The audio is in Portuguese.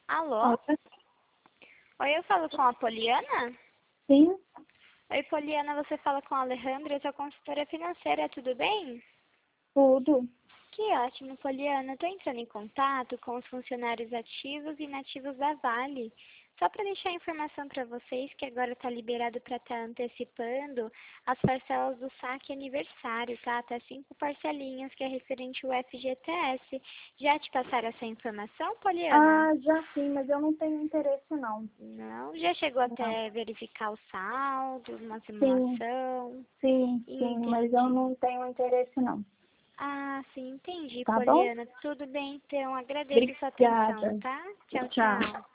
Alô? Olá. Oi, eu falo com a Poliana? Sim, Oi, Poliana, você fala com a Alejandra, eu sou consultora financeira, tudo bem? tudo. Que ótimo, Poliana. Estou entrando em contato com os funcionários ativos e inativos da Vale. Só para deixar a informação para vocês que agora está liberado para estar antecipando as parcelas do saque aniversário, tá? Até 5 parcelinhas, que é referente ao FGTS. Já te passaram essa informação, Poliana? Já sim, mas eu não tenho interesse não. Não? Já chegou Não. até verificar o saldo, uma Sim, simulação? sim, mas eu Entendi. não tenho interesse não. Ah, sim, entendi, Tá bom? Poliana. Tudo bem, então. Agradeço a sua atenção, Obrigada. tá? Tchau, Tchau. tchau.